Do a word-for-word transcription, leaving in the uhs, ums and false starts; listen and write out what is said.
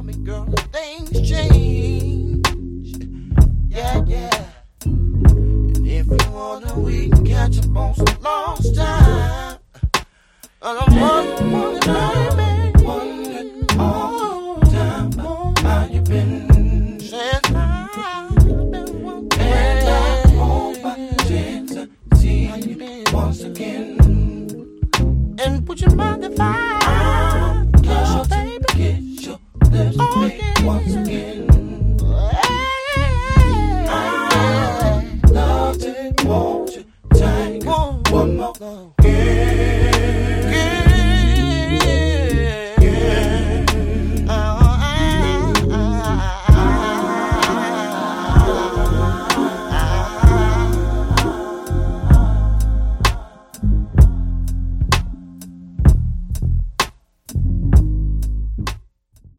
me, girl, things change. Yeah, yeah. And if you wanna, we can catch up on some lost time. And I'm wondering, wondering, baby, wondering all the time how you been. Since I've been wondering, and I hope I get to see how you been once again. And would you mind if I, oh, baby, get your lips oh, yeah. once again?